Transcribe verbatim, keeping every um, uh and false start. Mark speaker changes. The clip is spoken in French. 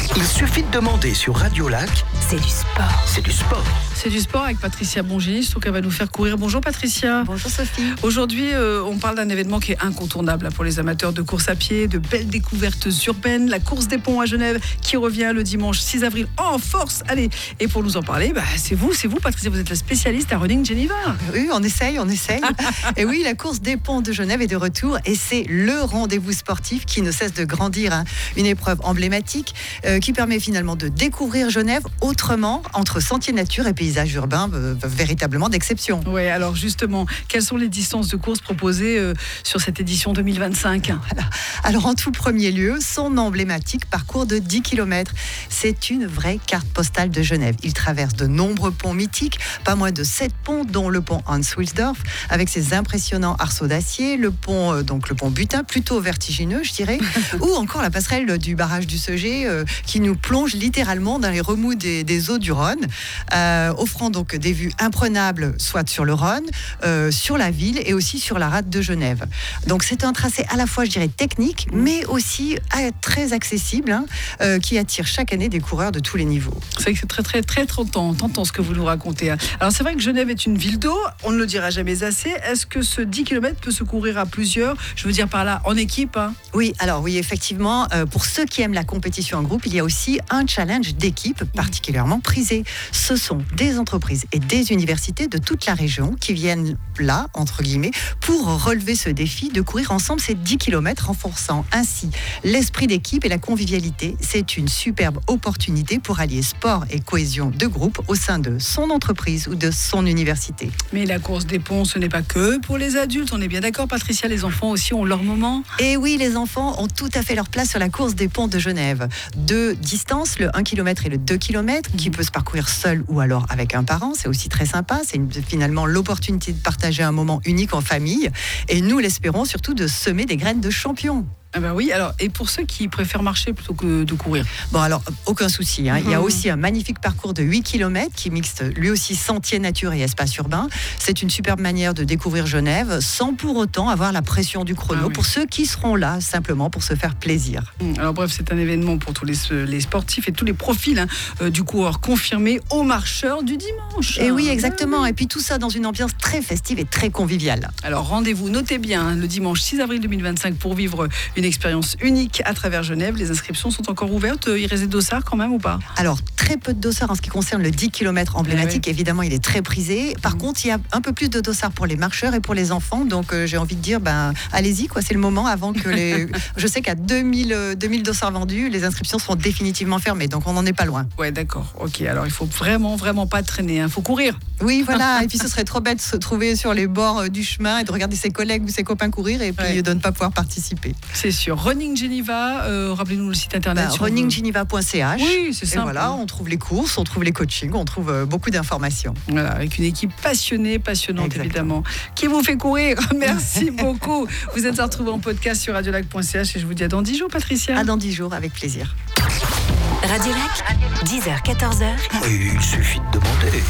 Speaker 1: Il suffit de demander sur Radio Lac.
Speaker 2: C'est du sport.
Speaker 1: C'est du sport.
Speaker 3: C'est du sport avec Patricia Bongini, je trouve qu'elle va nous faire courir. Bonjour Patricia.
Speaker 2: Bonjour Sophie.
Speaker 3: Aujourd'hui, euh, on parle d'un événement qui est incontournable pour les amateurs de course à pied, de belles découvertes urbaines, la course des ponts à Genève qui revient le dimanche six avril en force. Allez, et pour nous en parler, bah, c'est vous, c'est vous Patricia, vous êtes la spécialiste à Running Geneva.
Speaker 2: Oui, on essaye, on essaye. Et oui, la course des ponts de Genève est de retour et c'est le rendez-vous sportif qui ne cesse de grandir. Hein. Une épreuve emblématique euh, qui permet finalement de découvrir Genève autrement, entre sentiers nature et paysages urbains euh, véritablement d'exception.
Speaker 3: Oui, alors justement, quelles sont les distances de course proposées euh, sur cette édition deux mille vingt-cinq?
Speaker 2: Voilà. Alors en tout premier lieu, son emblématique parcours de dix kilomètres. C'est une vraie carte postale de Genève. Il traverse de nombreux ponts mythiques, pas moins de sept ponts, dont le pont Hans-Wilsdorf, avec ses impressionnants arceaux d'acier, le pont, euh, donc le pont Butin, plutôt vertigineux, je dirais, ou encore la passerelle du barrage du Seger, euh, qui nous plonge littéralement dans les remous des, des eaux du Rhône, euh, offrant donc des vues imprenables, soit sur le Rhône, euh, sur la ville et aussi sur la rade de Genève. Donc c'est un tracé à la fois, je dirais, technique, mais aussi euh, très accessible, hein, euh, qui attire chaque année des coureurs de tous les niveaux.
Speaker 3: C'est vrai que c'est très très très tentant, tentant ce que vous nous racontez. Alors c'est vrai que Genève est une ville d'eau, on ne le dira jamais assez. Est-ce que ce dix kilomètres peut se courir à plusieurs? Je veux dire par là, en équipe, hein?
Speaker 2: Oui, alors oui, effectivement, euh, pour ceux qui aiment la compétition en groupe, il y a aussi un challenge d'équipe particulièrement prisé. Ce sont des entreprises et des universités de toute la région qui viennent là, entre guillemets, pour relever ce défi de courir ensemble ces dix kilomètres, renforçant ainsi l'esprit d'équipe et la convivialité. C'est une superbe opportunité pour allier sport et cohésion de groupe au sein de son entreprise ou de son université.
Speaker 3: Mais la course des ponts, ce n'est pas que pour les adultes, on est bien d'accord Patricia, les enfants aussi ont leur moment?
Speaker 2: Et oui, les enfants ont tout à fait leur place sur la course des ponts de Genève. Deux distances, le un kilomètre et le deux kilomètres, qui peut se parcourir seul ou alors avec un parent, c'est aussi très sympa, c'est une, finalement l'opportunité de partager un moment unique en famille, et nous l'espérons surtout de semer des graines de champions.
Speaker 3: Ah ben oui, alors, et pour ceux qui préfèrent marcher plutôt que de courir?
Speaker 2: Bon alors, aucun souci, hein.
Speaker 3: Mmh.
Speaker 2: Il y a aussi un magnifique parcours de huit kilomètres qui mixte lui aussi sentier nature et espace urbain. C'est une superbe manière de découvrir Genève sans pour autant avoir la pression du chrono, ah oui, pour ceux qui seront là simplement pour se faire plaisir.
Speaker 3: Mmh. Alors bref, c'est un événement pour tous les, les sportifs et tous les profils, hein, euh, du coureur confirmé aux marcheurs du dimanche.
Speaker 2: Et oui, exactement. Et puis tout ça dans une ambiance très festive et très conviviale.
Speaker 3: Alors rendez-vous, notez bien, hein, le dimanche six avril deux mille vingt-cinq pour vivre une expérience unique à travers Genève. Les inscriptions sont encore ouvertes. Il reste des dossards quand même ou pas?
Speaker 2: Alors, très peu de dossards en ce qui concerne le dix kilomètres emblématique. Ah oui. Évidemment, il est très prisé. Par mmh. contre, il y a un peu plus de dossards pour les marcheurs et pour les enfants. Donc, euh, j'ai envie de dire, ben, allez-y, quoi. C'est le moment avant que les... Je sais qu'à deux mille dossards vendus, les inscriptions seront définitivement fermées. Donc, on n'en est pas loin.
Speaker 3: Ouais, d'accord. Ok, alors il faut vraiment, vraiment pas traîner. Il hein. faut courir.
Speaker 2: Oui, voilà. Et puis, ce serait trop bête de se trouver sur les bords du chemin et de regarder ses collègues ou ses copains courir et puis ouais. de ne pas pouvoir participer.
Speaker 3: C'est sûr. Running Geneva, euh, rappelez-nous le site internet.
Speaker 2: Bah, running geneva point c h.
Speaker 3: Oui, c'est simple.
Speaker 2: Et voilà, on trouve les courses, on trouve les coachings, on trouve euh, beaucoup d'informations.
Speaker 3: Voilà, avec une équipe passionnée, passionnante. Exactement. Évidemment, qui vous fait courir. Merci beaucoup. Vous êtes à retrouver en podcast sur radio lac point c h et je vous dis à dans dix jours, Patricia.
Speaker 2: À dans dix jours, avec plaisir.
Speaker 4: Radio Lac, dix heures quatorze heures.
Speaker 1: Il suffit de demander.